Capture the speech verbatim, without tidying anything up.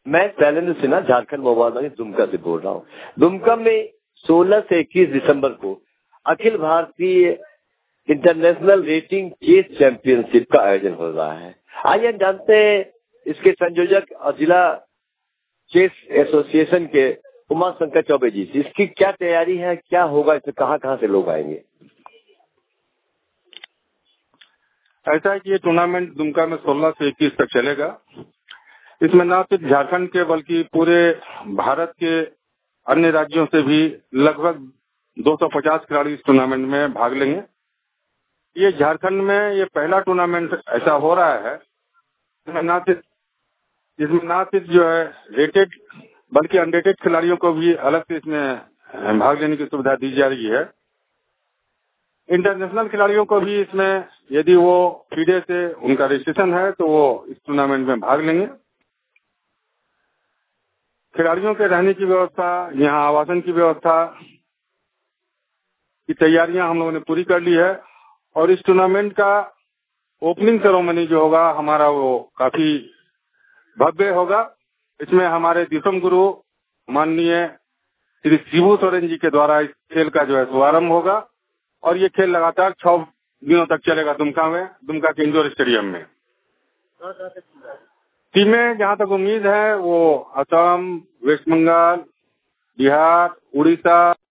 मैं शैलेंद्र सिन्हा झारखंड मोबाइल दुमका से बोल रहा हूँ। दुमका में सोलह से इक्कीस दिसंबर को Akhil Bharatiya international rating chess championship का आयोजन हो रहा है। आइए हम जानते हैं इसके संयोजक और जिला चेस एसोसिएशन के उमा शंकर चौबे जी से इसकी क्या तैयारी है, क्या होगा, इसमें कहाँ कहाँ से लोग आएंगे। ऐसा है कि ये टूर्नामेंट दुमका में सोलह से इक्कीस तक चलेगा। इसमें न सिर्फ झारखंड के बल्कि पूरे भारत के अन्य राज्यों से भी लगभग दो सौ पचास खिलाड़ी इस टूर्नामेंट में भाग लेंगे। ये झारखंड में ये पहला टूर्नामेंट ऐसा हो रहा है जिसमें न सिर्फ जिसमें न सिर्फ जो है रेटेड बल्कि अनरेटेड खिलाड़ियों को भी अलग से इसमें भाग लेने की सुविधा दी जा रही है। इंटरनेशनल खिलाड़ियों को भी इसमें यदि वो फीडे से उनका रजिस्ट्रेशन है तो वो इस टूर्नामेंट में भाग लेंगे। खिलाड़ियों के रहने की व्यवस्था, यहाँ आवासन की व्यवस्था की तैयारियां हम लोगों ने पूरी कर ली है और इस टूर्नामेंट का ओपनिंग सेरेमनी जो होगा हमारा वो काफी भव्य होगा। इसमें हमारे दिसम गुरु माननीय श्री शिबू सोरेन जी के द्वारा इस खेल का जो है शुभारंभ होगा और ये खेल लगातार छह दिनों तक चलेगा दुमका में, दुमका के इंडोर स्टेडियम में। टीमें जहां तक उम्मीद है वो असम, वेस्ट बंगाल, बिहार, उड़ीसा,